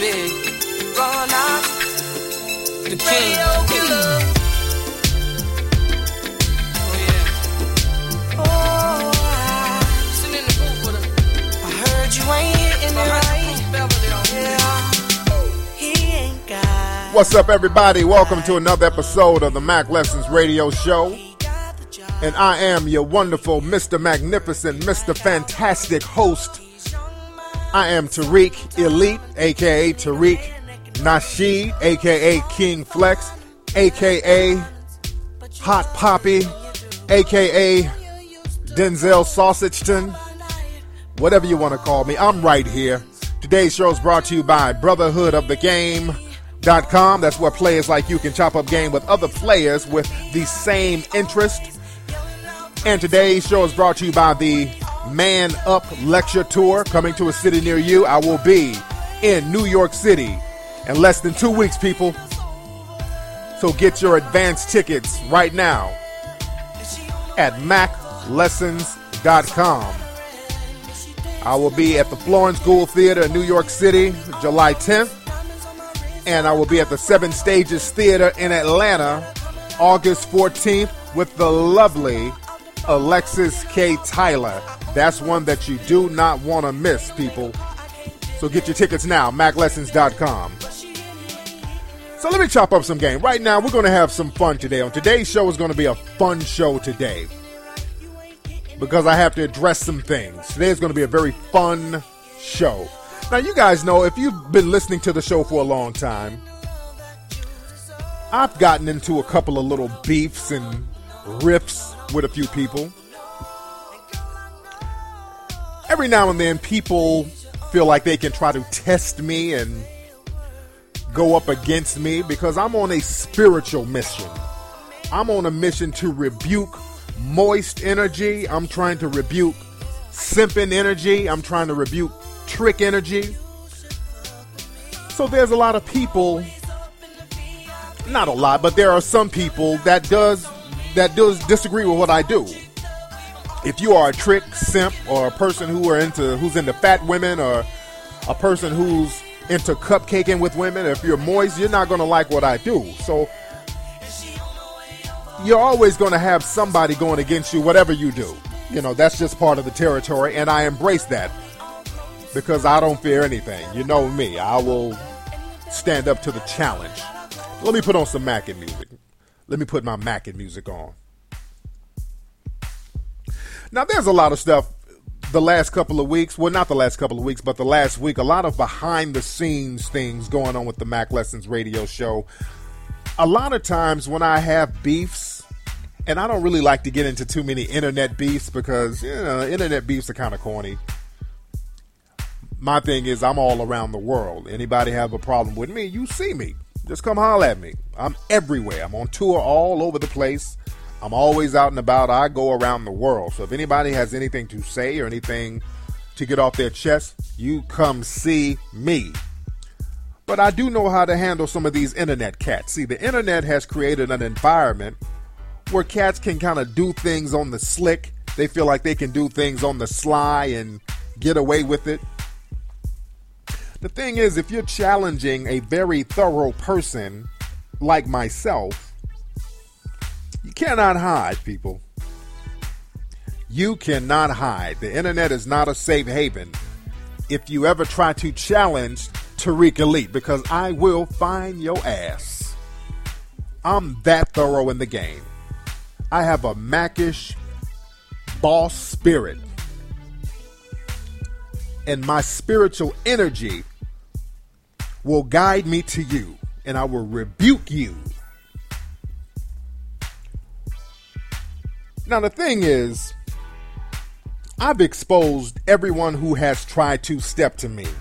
big. Gone out, the king. Oh yeah. Oh, sitting in the booth with her. I heard you ain't hitting it right. Yeah. He ain't got. What's up, everybody? Welcome to another episode of the Mac Lessons Radio Show. And I am your wonderful, Mr. Magnificent, Mr. Fantastic host. I am Tariq Elite, a.k.a. Tariq Nasheed, a.k.a. King Flex, a.k.a. Hot Poppy, a.k.a. Denzel Sausageton, whatever you want to call me. I'm right here. Today's show is brought to you by BrotherhoodOfTheGame.com. That's where players like you can chop up game with other players with the same interest. And today's show is brought to you by the Man Up Lecture Tour, coming to a city near you. I will be in New York City in less than 2 weeks, people. So get your advance tickets right now at MacLessons.com. I will be at the Florence Gould Theater in New York City, July 10th. And I will be at the Seven Stages Theater in Atlanta, August 14th, with the lovely Alexis K. Tyler. That's one that you do not want to miss, people. So get your tickets now, MacLessons.com. So let me chop up some game. Right now, we're going to have some fun today. On today's show is going to be a fun show today, because I have to address some things. Today is going to be a very fun show. Now, you guys know, if you've been listening to the show for a long time, I've gotten into a couple of little beefs and riffs with a few people. Every now and then, people feel like they can try to test me and go up against me, because I'm on a spiritual mission. I'm on a mission to rebuke moist energy. I'm trying to rebuke simping energy. I'm trying to rebuke trick energy. So there's a lot of people, not a lot, but there are some people that does disagree with what I do. If you are a trick, simp, or a person who's into fat women, or a person who's into cupcaking with women, if you're moist, you're not going to like what I do. So you're always going to have somebody going against you, whatever you do. You know, that's just part of the territory, and I embrace that, because I don't fear anything. You know me. I will stand up to the challenge. Let me put on some Mackin' music. Let me put my Mackin' music on. Now, there's a lot of stuff the last couple of weeks. Well, not the last couple of weeks, but the last week. A lot of behind-the-scenes things going on with the Mac Lessons Radio Show. A lot of times when I have beefs, and I don't really like to get into too many internet beefs, because, you know, internet beefs are kind of corny. My thing is, I'm all around the world. Anybody have a problem with me, you see me. Just come holler at me. I'm everywhere. I'm on tour all over the place. I'm always out and about. I go around the world. So if anybody has anything to say or anything to get off their chest, you come see me. But I do know how to handle some of these internet cats. See, the internet has created an environment where cats can kind of do things on the slick. They feel like they can do things on the sly and get away with it. The thing is, if you're challenging a very thorough person like myself, you cannot hide, people. You cannot hide. The internet is not a safe haven if you ever try to challenge Tariq Elite, because I will find your ass. I'm that thorough in the game. I have a Macish boss spirit, and my spiritual energy will guide me to you, and I will rebuke you. Now, the thing is, I've exposed everyone who has tried to step to me.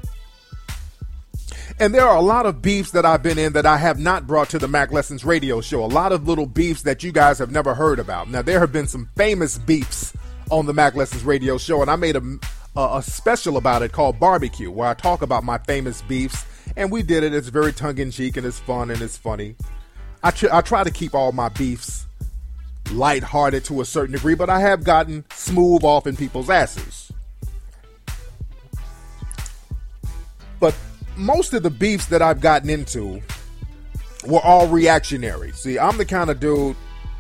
And there are a lot of beefs that I've been in that I have not brought to the Mac Lessons Radio Show. A lot of little beefs that you guys have never heard about. Now, there have been some famous beefs on the Mac Lessons Radio Show, and I made a special about it called Barbecue, where I talk about my famous beefs, and we did it. It's very tongue-in-cheek, and it's fun, and it's funny. I try to keep all my beefs lighthearted to a certain degree, but I have gotten smooth off in people's asses. But most of the beefs that I've gotten into were all reactionary. See, I'm the kind of dude,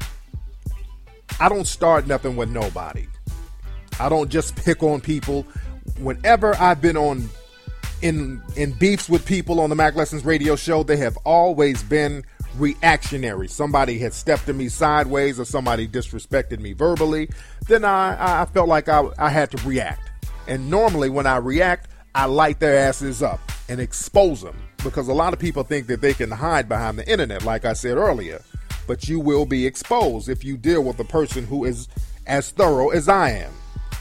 I don't start nothing with nobody. I don't just pick on people. Whenever I've been on in beefs with people on the Mac Lessons radio show, they have always been reactionary. Somebody had stepped to me sideways or somebody disrespected me verbally. Then I felt like I had to react. And normally when I react, I light their asses up and expose them, because a lot of people think that they can hide behind the internet, like I said earlier. But you will be exposed if you deal with a person who is as thorough as I am.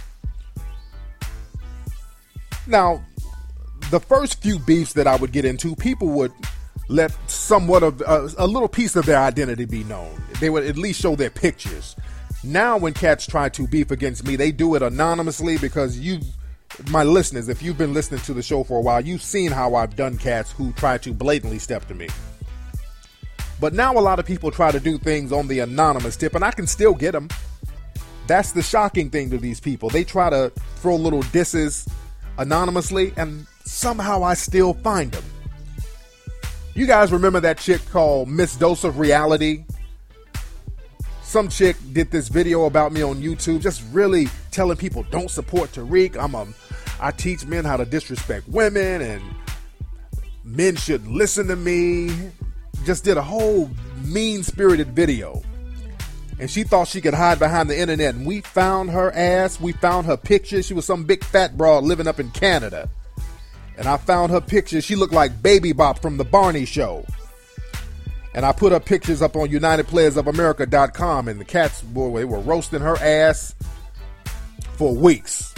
Now, the first few beefs that I would get into, people would let somewhat of a little piece of their identity be known. They would at least show their pictures. Now, when cats try to beef against me, they do it anonymously, because my listeners, if you've been listening to the show for a while, you've seen how I've done cats who try to blatantly step to me. But now a lot of people try to do things on the anonymous tip, and I can still get them. That's the shocking thing to these people. They try to throw little disses anonymously, and somehow I still find them. You guys remember that chick called Miss Dose of Reality? Some chick did this video about me on YouTube, just really telling people don't support Tariq. I teach men how to disrespect women, and men should listen to me. Just did a whole mean-spirited video. And she thought she could hide behind the internet, and we found her ass. We found her picture. She was some big fat broad living up in Canada. And I found her picture. She looked like Baby Bop from the Barney Show. And I put her pictures up on UnitedPlayersOfAmerica.com, and the cats, boy, they were roasting her ass for weeks.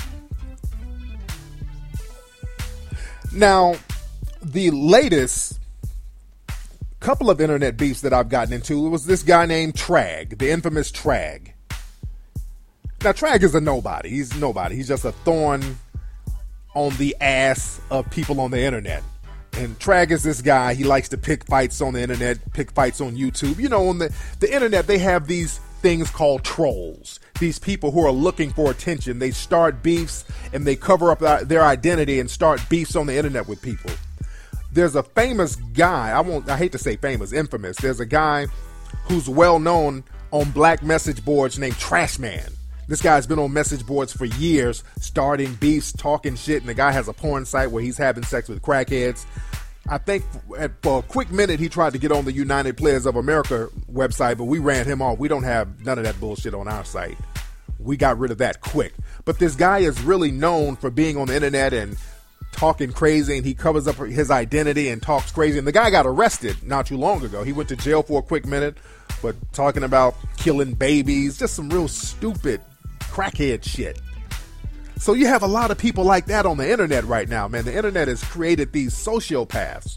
Now, the latest couple of internet beefs that I've gotten into, it was this guy named Trag, the infamous Trag. Now, Trag is a nobody. He's nobody. He's just a thorn on the ass of people on the internet. And Trag is this guy. He likes to pick fights on the internet, pick fights on YouTube. You know, on the internet, they have these things called trolls. These people who are looking for attention. They start beefs and they cover up their identity and start beefs on the internet with people. There's a famous guy, I hate to say famous, infamous. There's a guy who's well known on black message boards named Trash Man. This guy's been on message boards for years, starting beefs, talking shit, and the guy has a porn site where he's having sex with crackheads. I think for a quick minute he tried to get on the United Players of America website, but we ran him off. We don't have none of that bullshit on our site. We got rid of that quick. But this guy is really known for being on the internet and talking crazy, and he covers up his identity and talks crazy. And the guy got arrested not too long ago. He went to jail for a quick minute, but talking about killing babies, just some real stupid crackhead shit. So you have a lot of people like that on the internet right now, man. The internet has created these sociopaths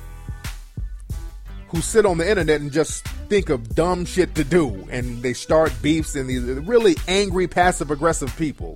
who sit on the internet and just think of dumb shit to do, and they start beefs, and these really angry, passive-aggressive people.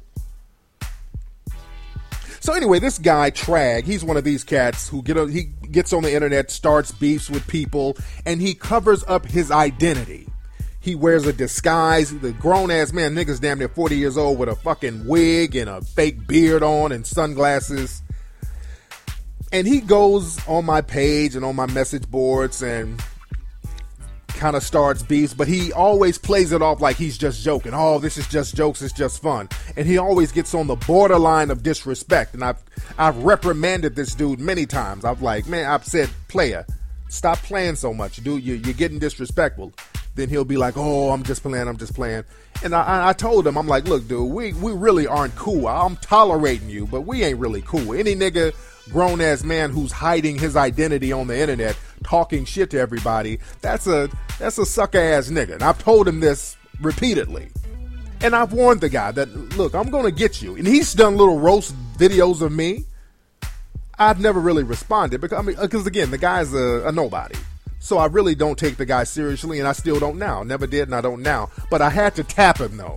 So anyway, this guy, Trag, he's one of these cats who he gets on the internet, starts beefs with people, and he covers up his identity. He wears a disguise. The grown-ass man, nigga's damn near 40 years old with a fucking wig and a fake beard on and sunglasses. And he goes on my page and on my message boards and kind of starts beefs, but he always plays it off like he's just joking. Oh, this is just jokes, it's just fun. And he always gets on the borderline of disrespect. And I've reprimanded this dude many times. I've said, player, stop playing so much, dude. You're getting disrespectful. Then he'll be like, oh, I'm just playing. And I told him, I'm like, look, dude, we really aren't cool. I'm tolerating you, but we ain't really cool. Any nigga, grown-ass man who's hiding his identity on the internet, talking shit to everybody, that's a sucker-ass nigga. And I've told him this repeatedly. And I've warned the guy that, look, I'm going to get you. And he's done little roast videos of me. I've never really responded because again, the guy's a nobody. So I really don't take the guy seriously, and I still don't now. Never did, and I don't now. But I had to tap him, though.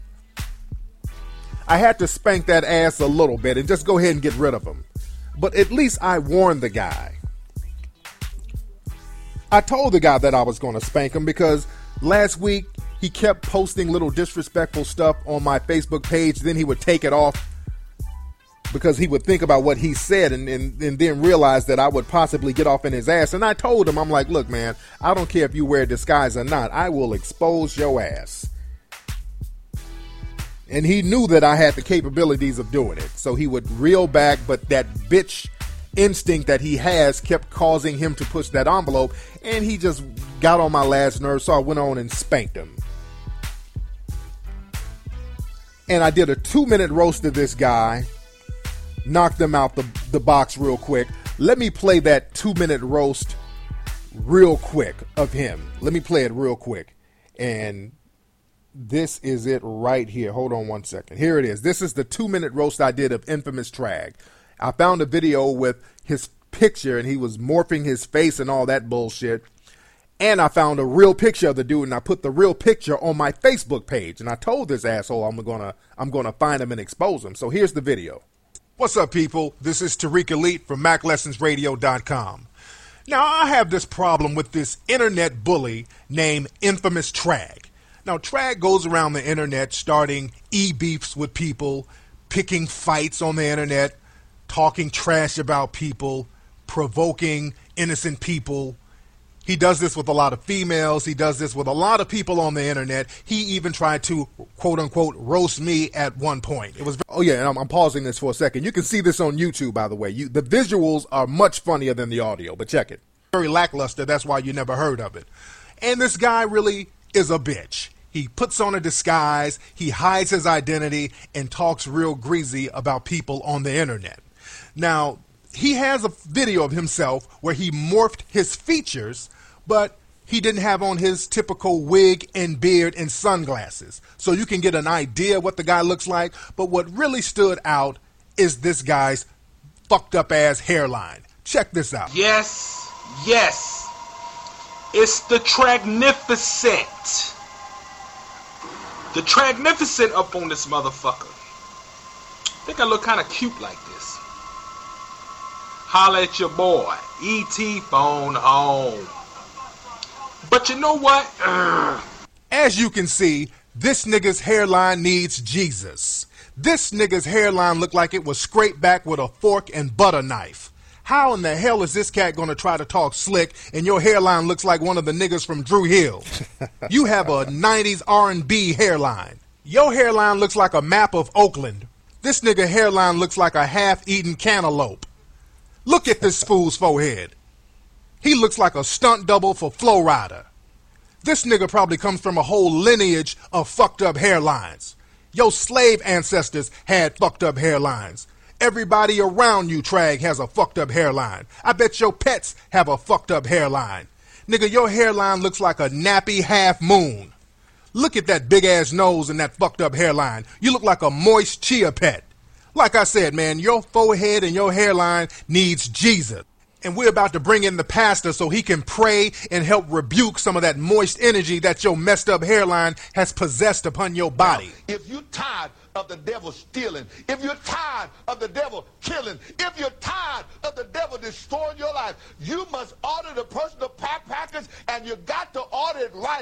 I had to spank that ass a little bit and just go ahead and get rid of him. But at least I warned the guy. I told the guy that I was going to spank him because last week he kept posting little disrespectful stuff on my Facebook page. Then he would take it off because he would think about what he said and then realize that I would possibly get off in his ass. And I told him, I'm like, look, man, I don't care if you wear a disguise or not. I will expose your ass. And he knew that I had the capabilities of doing it. So he would reel back, but that bitch instinct that he has kept causing him to push that envelope. And he just got on my last nerve, so I went on and spanked him. And I did a 2-minute roast of this guy. Knocked him out the box real quick. Let me play that 2-minute roast real quick of him. Let me play it real quick. And this is it right here. Hold on one second. Here it is. This is the 2-minute roast I did of Infamous Trag. I found a video with his picture and he was morphing his face and all that bullshit. And I found a real picture of the dude and I put the real picture on my Facebook page. And I told this asshole I'm gonna find him and expose him. So here's the video. What's up, people? This is Tariq Elite from MacLessonsRadio.com. Now, I have this problem with this internet bully named Infamous Trag. Now, Trag goes around the internet starting e-beefs with people, picking fights on the internet, talking trash about people, provoking innocent people. He does this with a lot of females. He does this with a lot of people on the internet. He even tried to, quote unquote, roast me at one point. It was, oh yeah, and I'm pausing this for a second. You can see this on YouTube, by the way. The visuals are much funnier than the audio, but check it. Very lackluster. That's why you never heard of it. And this guy really is a bitch. He puts on a disguise. He hides his identity and talks real greasy about people on the internet. Now, he has a video of himself where he morphed his features, but he didn't have on his typical wig and beard and sunglasses. So you can get an idea what the guy looks like. But what really stood out is this guy's fucked up ass hairline. Check this out. Yes, yes. It's the Tragnificent. The Tragnificent up on this motherfucker. I think I look kind of cute like this. Holla at your boy. E.T. phone home. But you know what? As you can see, this nigga's hairline needs Jesus. This nigga's hairline looked like it was scraped back with a fork and butter knife. How in the hell is this cat gonna try to talk slick and your hairline looks like one of the niggas from Drew Hill? You have a 90s R&B hairline. Your hairline looks like a map of Oakland. This nigga hairline looks like a half-eaten cantaloupe. Look at this fool's forehead. He looks like a stunt double for Flo Rida. This nigga probably comes from a whole lineage of fucked up hairlines. Your slave ancestors had fucked up hairlines. Everybody around you, Trag, has a fucked up hairline. I bet your pets have a fucked up hairline. Nigga, your hairline looks like a nappy half moon. Look at that big ass nose and that fucked up hairline. You look like a moist chia pet. Like I said, man, your forehead and your hairline needs Jesus. And we're about to bring in the pastor so he can pray and help rebuke some of that moist energy that your messed up hairline has possessed upon your body. If you're tired of the devil stealing, if you're tired of the devil killing, if you're tired of the devil destroying your life, you must order the personal package, and you got to order it right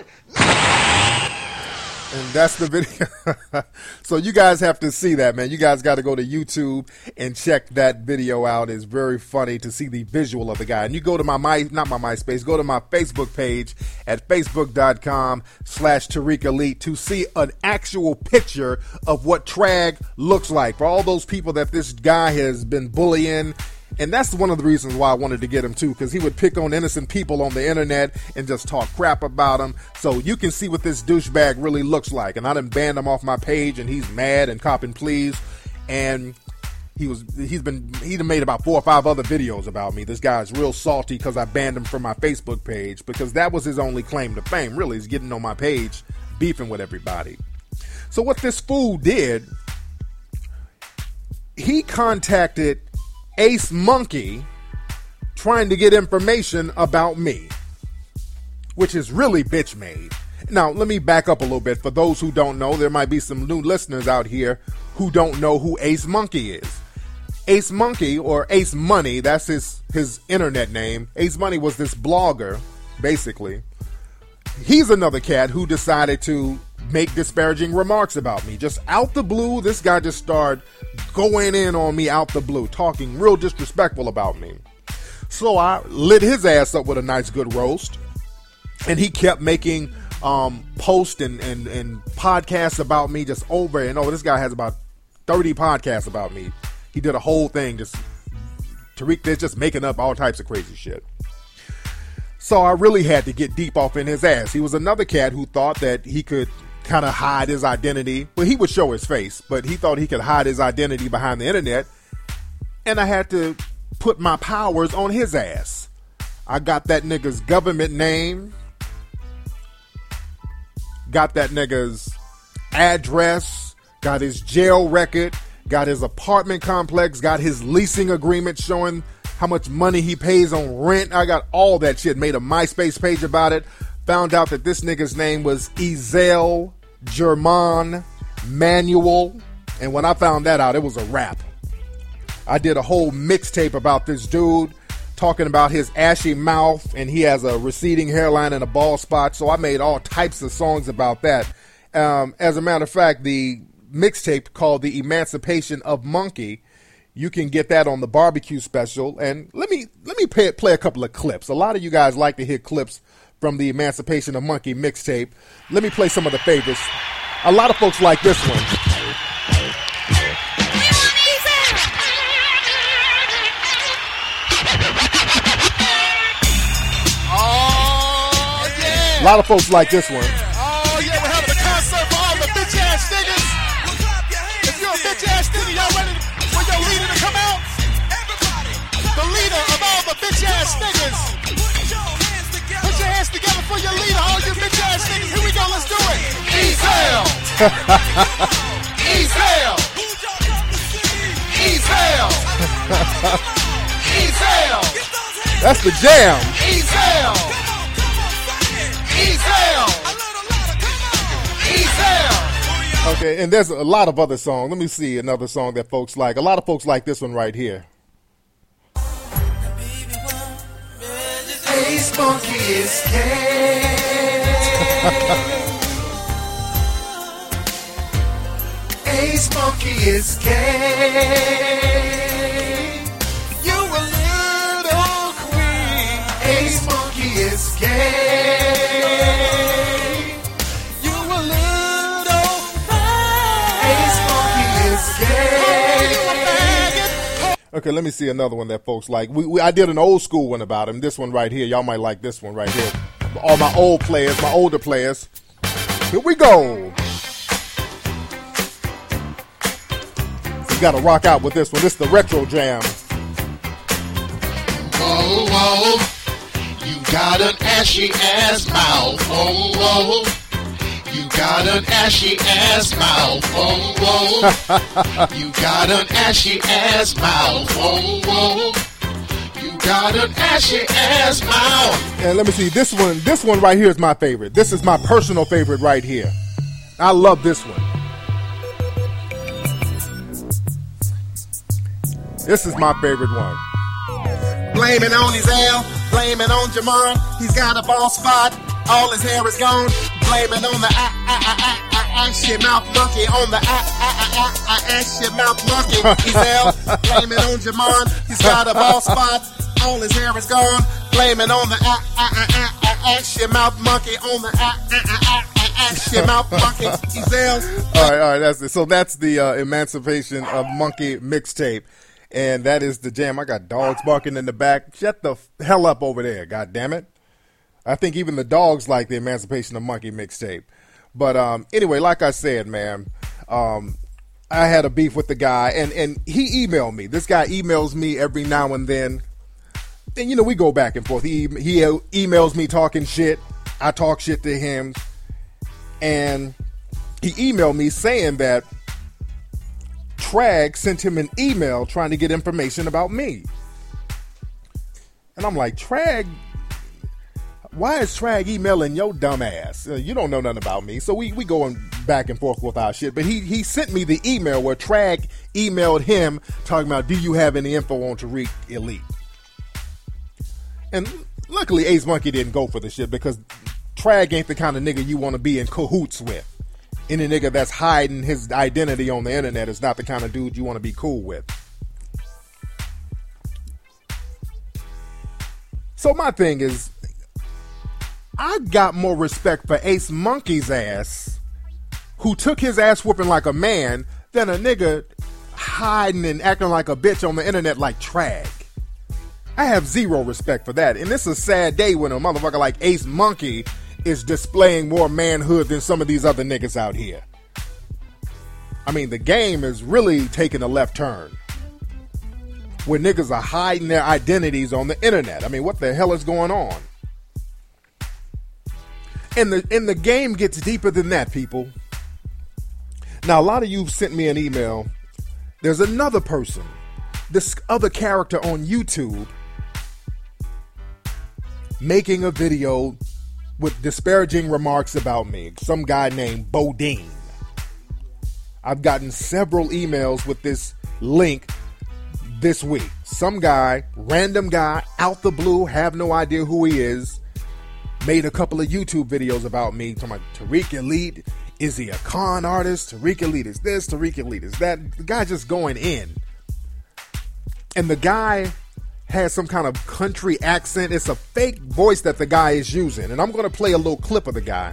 now. And that's the video. So you guys have to see that, man. You guys got to go to YouTube and check that video out. It's very funny to see the visual of the guy. And you go to not my MySpace, go to my Facebook page at facebook.com/Tariq Elite to see an actual picture of what Trag looks like. For all those people that this guy has been bullying. And that's one of the reasons why I wanted to get him too, because he would pick on innocent people on the internet and just talk crap about them. So you can see what this douchebag really looks like. And I done banned him off my page, and he's mad and copping pleas. And he done made about 4 or 5 other videos about me. This guy's real salty because I banned him from my Facebook page, because that was his only claim to fame. Really, is getting on my page, beefing with everybody. So what this fool did, he contacted Ace Monkey trying to get information about me, which is really bitch made. Now, let me back up a little bit. For those who don't know, there might be some new listeners out here who don't know who Ace Monkey is. Ace Monkey, or Ace Money, that's his internet name. Ace Money was this blogger, basically. He's another cat who decided to make disparaging remarks about me. Just out the blue, this guy just started going in on me out the blue, talking real disrespectful about me. So I lit his ass up with a nice good roast, and he kept making posts and podcasts about me just over and over. This guy has about 30 podcasts about me. He did a whole thing, just Tariq, they're just making up all types of crazy shit. So I really had to get deep off in his ass. He was another cat who thought that he could kind of hide his identity. Well, he would show his face, but he thought he could hide his identity behind the internet. And I had to put my powers on his ass. I got that nigga's government name, got that nigga's address, got his jail record, got his apartment complex, got his leasing agreement showing how much money he pays on rent. I got all that shit. Made a MySpace page about it. Found out that this nigga's name was Ezel German Manuel. And when I found that out, it was a wrap. I did a whole mixtape about this dude, talking about his ashy mouth, and he has a receding hairline and a bald spot. So I made all types of songs about that. As a matter of fact, the mixtape called The Emancipation of Monkey, you can get that on the barbecue special. And let me play a couple of clips. A lot of you guys like to hear clips from the Emancipation of Monkey mixtape. Let me play some of the favorites. A lot of folks like this one. A lot of folks like this one. Oh, yeah, we're having a concert for all the bitch-ass niggas. If you're a bitch-ass nigga, y'all ready for your leader to come out? The leader of all the bitch-ass niggas. Put your hands together for your leader, all you bitch-ass niggas. Here we go, let's do it. Ezel. Ezel. Ezel. Ezel. That's the jam. Ezel. Okay, and there's a lot of other songs. Let me see another song that folks like. A lot of folks like this one right here. Ace Monkey is gay. Ace Monkey is gay. You a little queen. Ace Monkey is gay. You a little fag. Ace Monkey is gay. You a faggot. Okay, let me see another one that folks like. I did an old school one about him. This one right here. Y'all might like this one right here. All my old players, my older players. Here we go. You gotta rock out with this one. This is the retro jam. Oh, oh, you got an ashy ass mouth. Oh, oh, you got an ashy ass mouth. Oh, oh, you got an ashy ass mouth. Oh, oh, you got an ashy ass mouth. And let me see, this one right here is my favorite. This is my personal favorite right here. I love this one. This is my favorite one. Blame it on Ezel, blame it on Jamon. He's got a bald spot, all his hair is gone. Blame it on the ashy mouth monkey, on the ashy mouth monkey. Ezel, blame it on Jamon. He's got a bald spot, all his hair is gone. Blame it on the ashy mouth monkey, on the ashy mouth monkey. Ezel. All right, that's it. So that's the Emancipation of Monkey mixtape. And that is the jam. I got dogs barking in the back. Shut the hell up over there, God damn it. I think even the dogs like the Emancipation of Monkey mixtape. But anyway, like I said, man, I had a beef with the guy, and he emailed me. This guy emails me every now and then. And, you know, we go back and forth. He emails me talking shit. I talk shit to him. And he emailed me saying that Trag sent him an email trying to get information about me. And I'm like, Trag, why is Trag emailing your dumb ass? You don't know nothing about me. So we going back and forth with our shit. But he sent me the email where Trag emailed him talking about, do you have any info on Tariq Elite? And luckily Ace Monkey didn't go for the shit because Trag ain't the kind of nigga you want to be in cahoots with. Any nigga that's hiding his identity on the internet is not the kind of dude you want to be cool with. So my thing is, I got more respect for Ace Monkey's ass, who took his ass whooping like a man, than a nigga hiding and acting like a bitch on the internet like Trag. I have zero respect for that. And this is a sad day when a motherfucker like Ace Monkey is displaying more manhood than some of these other niggas out here. I mean, the game is really taking a left turn, where niggas are hiding their identities on the internet. I mean, what the hell is going on? And the game gets deeper than that, people. Now, a lot of you sent me an email. There's another person, this other character on YouTube, making a video with disparaging remarks about me. Some guy named Bodine. I've gotten several emails with this link this week. Some guy, random guy, out the blue, have no idea who he is, made a couple of YouTube videos about me, talking about Tariq Elite. Is he a con artist? Tariq Elite is this, Tariq Elite is that. The guy just going in. And the guy has some kind of country accent. It's a fake voice that the guy is using. And I'm going to play a little clip of the guy.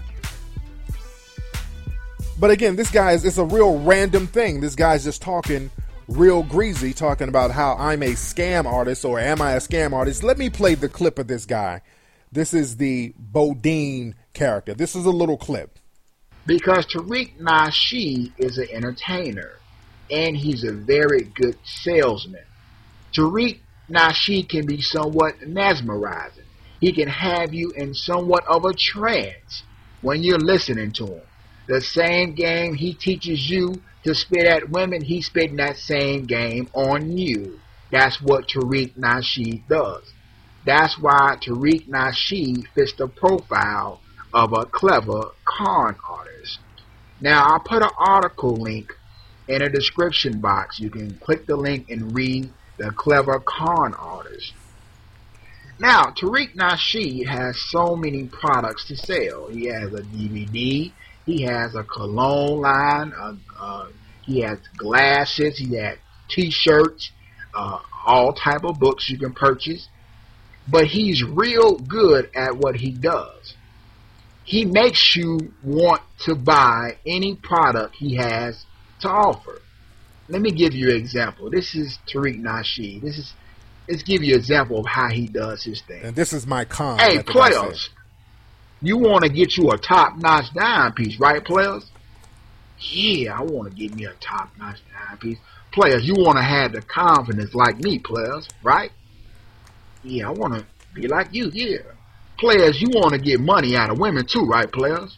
But again, this guy it's a real random thing. This guy's just talking real greasy, talking about how I'm a scam artist, or am I a scam artist? Let me play the clip of this guy. This is the Bodine character. This is a little clip. Because Tariq Nasheed is an entertainer, and he's a very good salesman. Tariq Nasheed can be somewhat mesmerizing. He can have you in somewhat of a trance when you're listening to him. The same game he teaches you to spit at women, he's spitting that same game on you. That's what Tariq Nasheed does. That's why Tariq Nasheed fits the profile of a clever con artist. Now, I'll put an article link in a description box. You can click the link and read the clever con artist. Now, Tariq Nasheed has so many products to sell. He has a DVD. He has a cologne line. He has glasses. He has T-shirts. All type of books you can purchase. But he's real good at what he does. He makes you want to buy any product he has to offer. Let me give you an example. This is Tariq Nasheed. Let's give you an example of how he does his thing. And this is my con. Hey, players, you want to get you a top-notch dime piece, right, players? Yeah, I want to get me a top-notch dime piece. Players, you want to have the confidence like me, players, right? Yeah, I want to be like you, yeah. Players, you want to get money out of women too, right, players?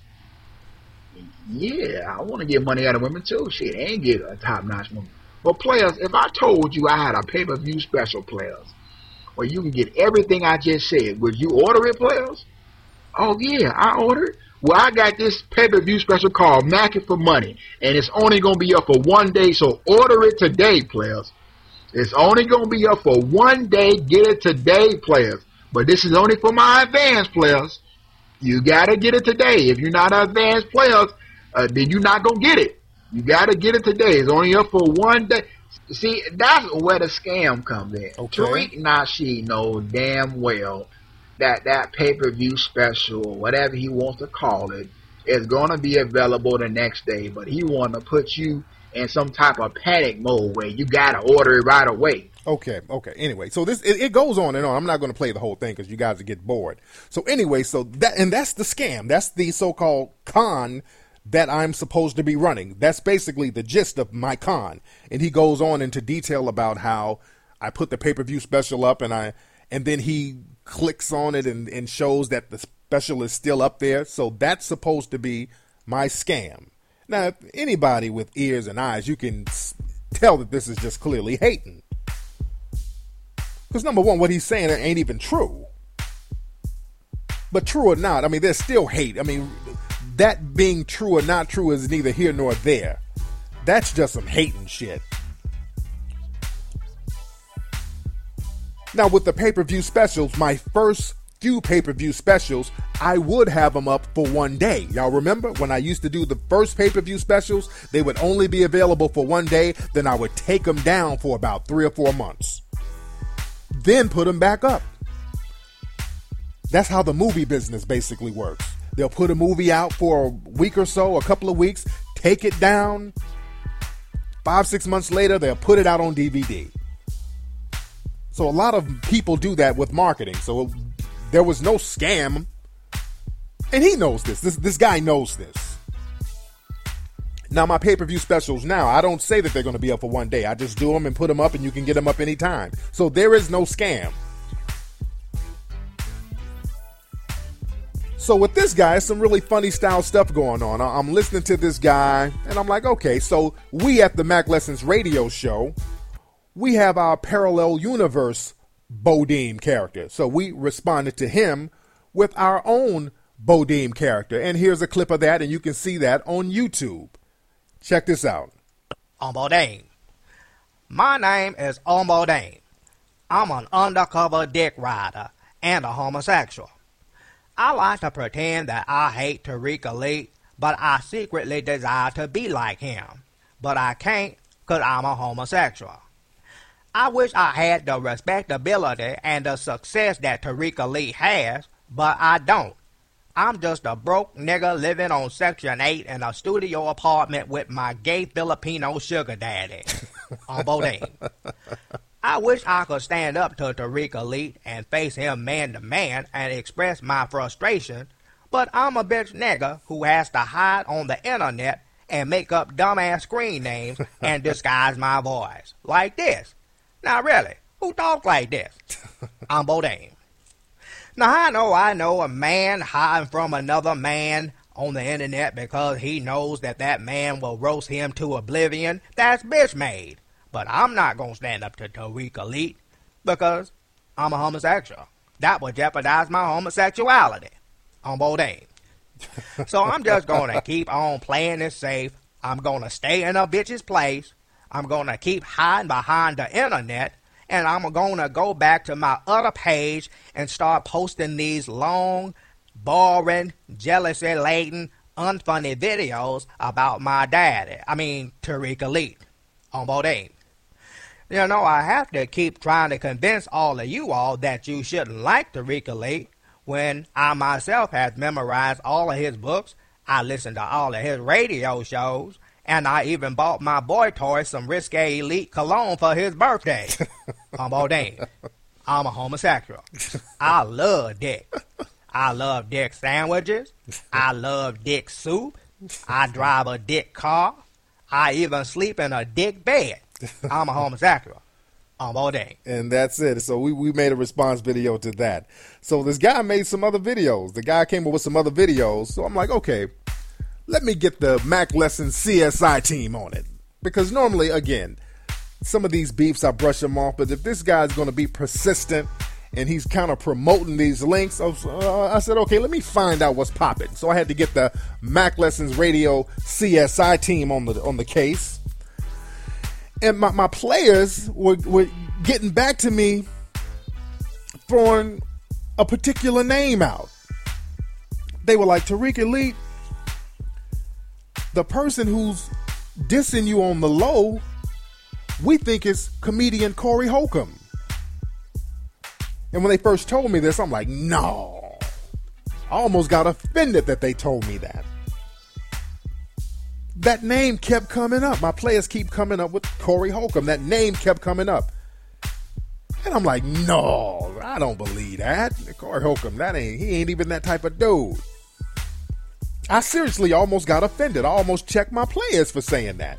Yeah, I want to get money out of women too. Shit, I ain't get a top-notch woman. But players, if I told you I had a pay-per-view special, players, where you can get everything I just said, would you order it, players? Oh, yeah, I ordered. Well, I got this pay-per-view special called Mackin' for Money, and it's only going to be up for 1 day, so order it today, players. It's only going to be up for 1 day. Get it today, players. But this is only for my advanced players. You got to get it today. If you're not an advanced player, then you're not going to get it. You got to get it today. It's only up for 1 day. See, that's where the scam comes in. Okay. Tariq Nasheed knows damn well that pay-per-view special, or whatever he wants to call it, is going to be available the next day. But he want to put you in some type of panic mode where you got to order it right away. Okay. Anyway, so this it goes on and on. I'm not going to play the whole thing because you guys will get bored. So anyway, that's the scam. That's the so-called con that I'm supposed to be running. That's basically the gist of my con. And he goes on into detail about how I put the pay-per-view special up, and then he clicks on it and shows that the special is still up there. So that's supposed to be my scam. Now, if anybody with ears and eyes, you can tell that this is just clearly hating. Because number one, what he's saying ain't even true. But true or not, I mean, there's still hate. I mean, that being true or not true is neither here nor there. That's just some hating shit. Now, with the pay-per-view specials, my first few pay-per-view specials, I would have them up for one day. Y'all remember when I used to do the first pay-per-view specials? They would only be available for one day. Then I would take them down for about 3 or 4 months. Then put them back up. That's how the movie business basically works. They'll put a movie out for a week or so, a couple of weeks, take it down. 5-6 months later, they'll put it out on DVD. So a lot of people do that with marketing. So there was no scam. And he knows this. This guy knows this. Now, my pay-per-view specials now, I don't say that they're going to be up for one day. I just do them and put them up, and you can get them up anytime. So there is no scam. So with this guy, some really funny style stuff going on. I'm listening to this guy, and I'm like, okay, so we at the Mac Lessons radio show, we have our parallel universe Bodeem character. So we responded to him with our own Bodeem character. And here's a clip of that, and you can see that on YouTube. Check this out. Bodeem. My name is Bodeem. I'm an undercover dick rider and a homosexual. I like to pretend that I hate Tariq Elite, but I secretly desire to be like him. But I can't, because I'm a homosexual. I wish I had the respectability and the success that Tariq Elite has, but I don't. I'm just a broke nigga living on Section 8 in a studio apartment with my gay Filipino sugar daddy. Bodeem. I wish I could stand up to Tariq Elite and face him man to man and express my frustration, but I'm a bitch nigga who has to hide on the internet and make up dumbass screen names and disguise my voice. Like this. Now really, who talks like this? Bodeem. Now I know a man hiding from another man on the internet because he knows that man will roast him to oblivion. That's bitch made. But I'm not going to stand up to Tariq Elite because I'm a homosexual. That would jeopardize my homosexuality. Bodeem. So I'm just going to keep on playing it safe. I'm going to stay in a bitch's place. I'm going to keep hiding behind the internet. And I'm going to go back to my other page and start posting these long, boring, jealousy-laden, unfunny videos about my daddy. Tariq Elite. Bodeem. You know, I have to keep trying to convince all of you all that you shouldn't like Tariq Elite when I myself have memorized all of his books, I listened to all of his radio shows, and I even bought my boy toy some Risque Elite cologne for his birthday. Bodeem. I'm a homosexual. I love dick. I love dick sandwiches. I love dick soup. I drive a dick car. I even sleep in a dick bed. I'm a homosexual. Bodeem. And that's it. So we made a response video to that. So this guy made some other videos. The guy came up with some other videos. So I'm like, okay, let me get the Mac Lessons CSI team on it. Because normally, again, some of these beefs, I brush them off. But if this guy's going to be persistent and he's kind of promoting these links, I said, okay, let me find out what's popping. So I had to get the Mac Lessons Radio CSI team on the case. And my players were getting back to me throwing a particular name out. They were like, Tariq Elite, the person who's dissing you on the low, we think is comedian Corey Holcomb. And when they first told me this, I'm like, no. I almost got offended that they told me that. That name kept coming up. My players keep coming up with Corey Holcomb. That name kept coming up. And I'm like, no, I don't believe that. Corey Holcomb, he ain't even that type of dude. I seriously almost got offended. I almost checked my players for saying that.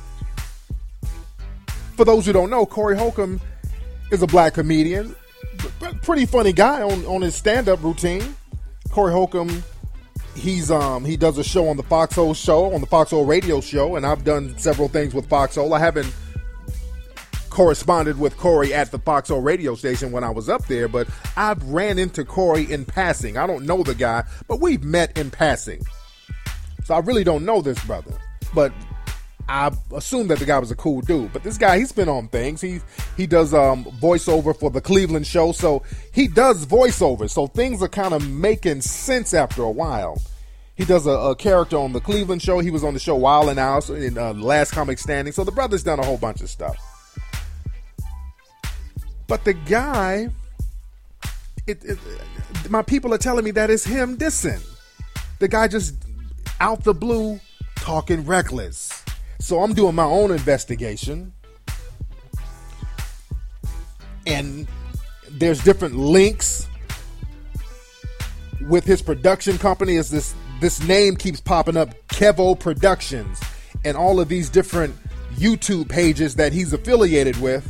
For those who don't know, Corey Holcomb is a black comedian. Pretty funny guy on his stand-up routine. Corey Holcomb, he does a show on the Foxhole show, on the Foxhole radio show, and I've done several things with Foxhole. I haven't corresponded with Corey at the Foxhole radio station when I was up there, but I've ran into Corey in passing. I don't know the guy, but we've met in passing. So I really don't know this brother. But I assumed that the guy was a cool dude, but this guy, he's been on things. He does voiceover for the Cleveland show, so he does voiceover. So things are kind of making sense after a while. He does a character on the Cleveland show. He was on the show Wild 'N Out in Last Comic Standing. So the brother's done a whole bunch of stuff. But the guy, my people are telling me that it's him dissing. The guy just out the blue talking reckless. So I'm doing my own investigation. And there's different links with his production company. Is this name keeps popping up, Kevo Productions, and all of these different YouTube pages that he's affiliated with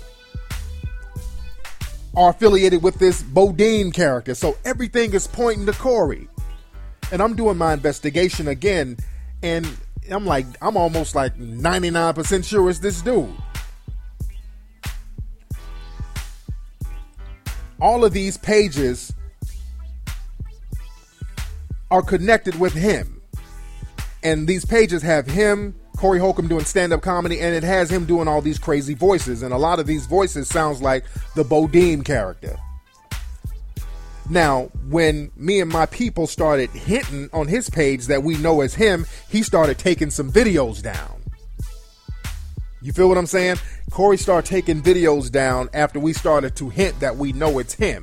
are affiliated with this Bodine character. So everything is pointing to Corey. And I'm doing my investigation again, and I'm almost like 99% sure it's this dude. All of these pages are connected with him. And these pages have him, Corey Holcomb, doing stand-up comedy, and it has him doing all these crazy voices. And a lot of these voices sounds like the Bodine character. Now, when me and my people started hinting on his page that we know as him, he started taking some videos down. You feel what I'm saying? Corey started taking videos down after we started to hint that we know it's him.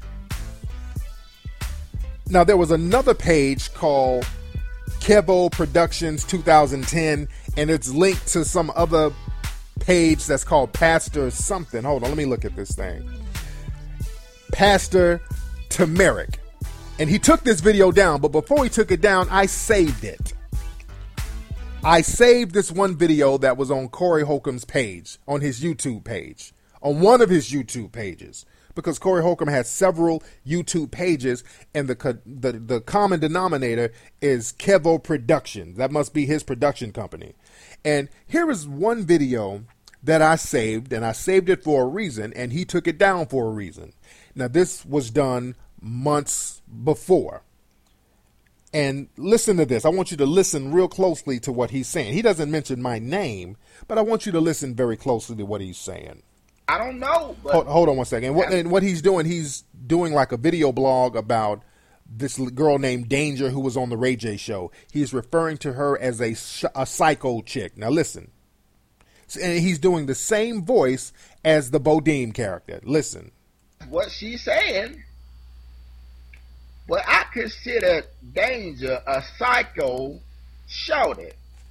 Now, there was another page called Kevo Productions 2010, and it's linked to some other page that's called Pastor something. Hold on, let me look at this thing. Pastor Turmeric. And he took this video down, but before he took it down, I saved it. I saved this one video that was on Corey Holcomb's page, on his YouTube page, on one of his YouTube pages, because Corey Holcomb has several YouTube pages, and the common denominator is Kevo Productions. That must be his production company. And here is one video that I saved, and I saved it for a reason, and he took it down for a reason. Now, this was done months before. And listen to this. I want you to listen real closely to what he's saying. He doesn't mention my name, but I want you to listen very closely to what he's saying. I don't know. But hold on one second. And what he's doing like a video blog about this girl named Danger who was on the Ray J show. He's referring to her as a psycho chick. Now listen. And he's doing the same voice as the Bodine character. Listen. What she's saying, but I consider Danger a psycho shorty.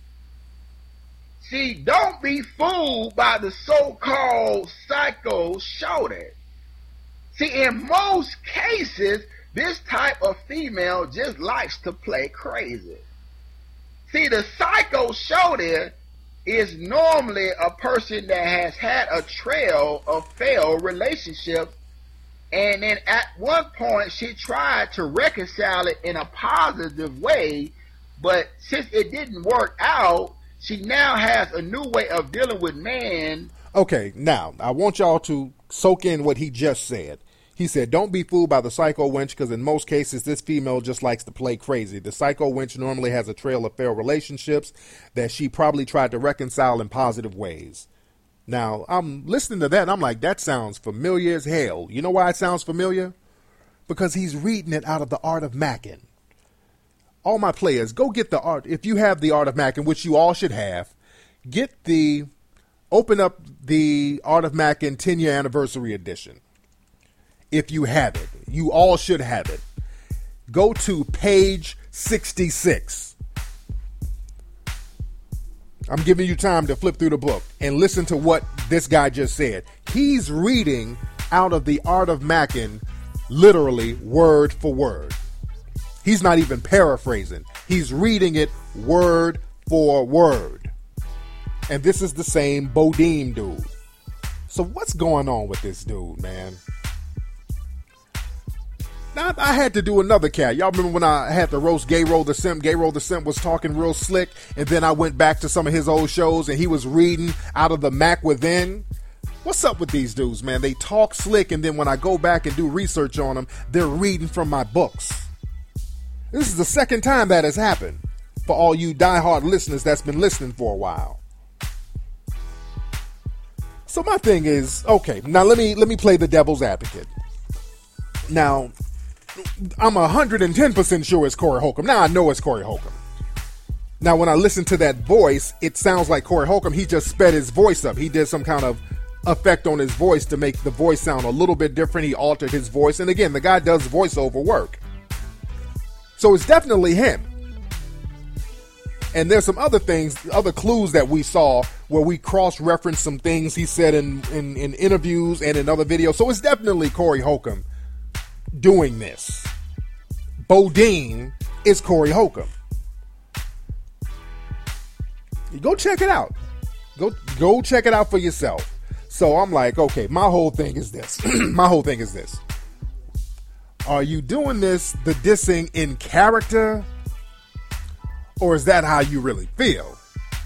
See, don't be fooled by the so-called psycho shorty. See, in most cases, this type of female just likes to play crazy. See, the psycho shorty is normally a person that has had a trail of failed relationships, and then at one point she tried to reconcile it in a positive way, but since it didn't work out, she now has a new way of dealing with men. Okay, now, I want y'all to soak in what he just said. He said, don't be fooled by the psycho wench, because in most cases, this female just likes to play crazy. The psycho wench normally has a trail of failed relationships that she probably tried to reconcile in positive ways. Now, I'm listening to that, and I'm like, that sounds familiar as hell. You know why it sounds familiar? Because he's reading it out of The Art of Mackin. All my players, go get the art. If you have The Art of Mackin, which you all should have, open up the Art of Mackin 10-year anniversary edition. If you have it, you all should have it. Go to page 66. I'm giving you time to flip through the book and listen to what this guy just said. He's reading out of The Art of Mackin literally word for word. He's not even paraphrasing. He's reading it word for word. And this is the same Bodine dude. So what's going on with this dude, man? Now, I had to do another cat. Y'all remember when I had to roast Gayro the Simp? Gayro the Simp was talking real slick, and then I went back to some of his old shows, and he was reading out of the Mac Within. What's up with these dudes, man? They talk slick, and then when I go back and do research on them, they're reading from my books. This is the second time that has happened. for all you diehard listeners that's been listening for a while. So my thing is, okay, now let me play the devil's advocate. Now, I'm 110% sure it's Corey Holcomb. Now I know it's Corey Holcomb. Now when I listen to that voice, it sounds like Corey Holcomb. He just sped his voice up. He did some kind of effect on his voice to make the voice sound a little bit different. He altered his voice. And again, the guy does voiceover work. So it's definitely him. And there's some other things, other clues that we saw where we cross-referenced some things he said in interviews and in other videos. So it's definitely Corey Holcomb doing this. Bodine is Corey Holcomb. Go check it out. Go check it out for yourself. So I'm like, okay, my whole thing is this. Are you doing this, the dissing, in character? Or is that how you really feel?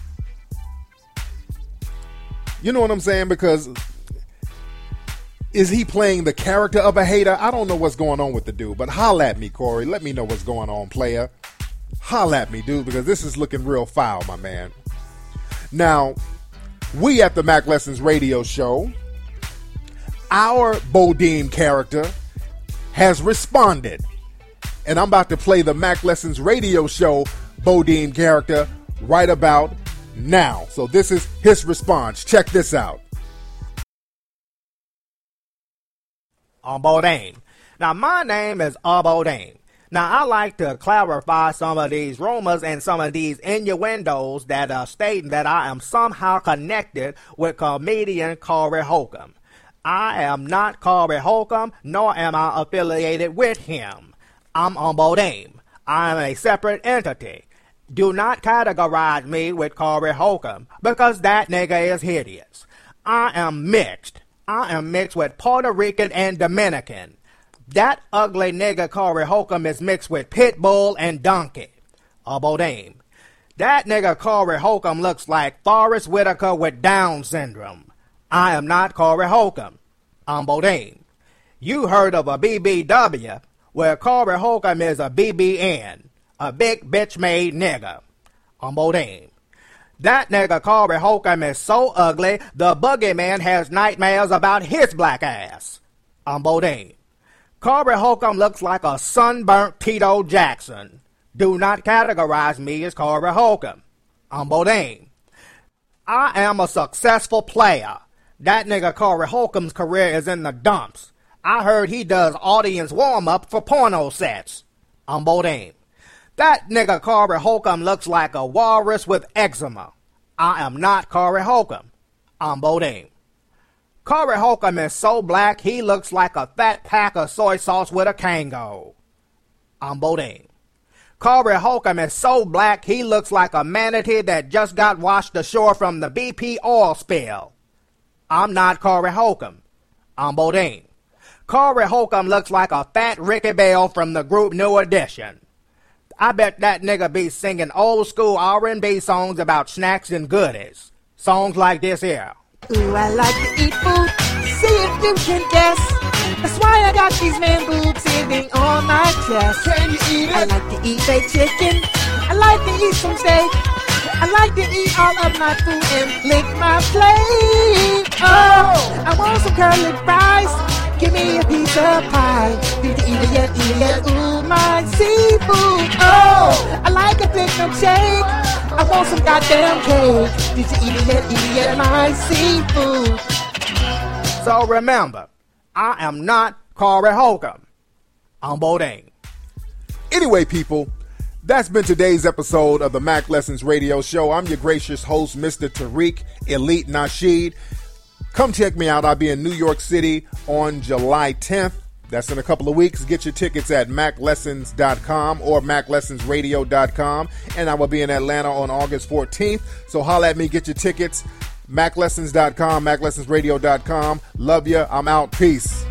You know what I'm saying? Because is he playing the character of a hater? I don't know what's going on with the dude, but holla at me, Corey. Let me know what's going on, player. Holla at me, dude, because this is looking real foul, my man. Now, we at the Mac Lessons Radio Show, our Bodine character has responded. And I'm about to play the Mac Lessons Radio Show Bodine character right about now. So this is his response. Check this out. Bodine. Now, my name is Bodine. Now, I like to clarify some of these rumors and some of these innuendos that are stating that I am somehow connected with comedian Corey Holcomb. I am not Corey Holcomb, nor am I affiliated with him. I'm Bodine. I am a separate entity. Do not categorize me with Corey Holcomb, because that nigga is hideous. I am mixed. I am mixed with Puerto Rican and Dominican. That ugly nigga Corey Holcomb is mixed with Pitbull and Donkey. Bodine. That nigga Corey Holcomb looks like Forrest Whitaker with Down syndrome. I am not Corey Holcomb. I'm Bodine. You heard of a BBW, where Corey Holcomb is a BBN, a big bitch-made nigga. I'm Bodine. That nigga Corey Holcomb is so ugly, the boogeyman has nightmares about his black ass. I'm Bodine. Corey Holcomb looks like a sunburnt Tito Jackson. Do not categorize me as Corey Holcomb. I'm Bodine. I am a successful player. That nigga Corey Holcomb's career is in the dumps. I heard he does audience warm-up for porno sets. I'm Bodine. That nigga Corey Holcomb looks like a walrus with eczema. I am not Corey Holcomb. I'm Bodine. Corey Holcomb is so black he looks like a fat pack of soy sauce with a Kango. I'm Bodine. Corey Holcomb is so black he looks like a manatee that just got washed ashore from the BP oil spill. I'm not Corey Holcomb. I'm Bodine. Corey Holcomb looks like a fat Ricky Bell from the group New Edition. I bet that nigga be singing old school R&B songs about snacks and goodies. Songs like this here. Ooh, I like to eat food. See if you can guess. That's why I got these man boobs sitting on my chest. Can you eat it? I like to eat baked chicken. I like to eat some steak. I like to eat all of my food and lick my plate. Oh, I want some curly fries. Give me a piece of pie. Did you eat it yet? Eat it yet? Ooh, my seafood. Oh, I like a thick milkshake. I want some goddamn cake. Did you eat it yet? Eat it yet? My seafood. So remember, I am not Corey Holcomb. I'm Bodine. Anyway, people, that's been today's episode of the Mac Lessons Radio Show. I'm your gracious host, Mr. Tariq Elite Nasheed. Come check me out. I'll be in New York City on July 10th. That's in a couple of weeks. Get your tickets at maclessons.com or maclessonsradio.com. And I will be in Atlanta on August 14th. So holla at me, get your tickets. maclessons.com, maclessonsradio.com. Love ya. I'm out. Peace.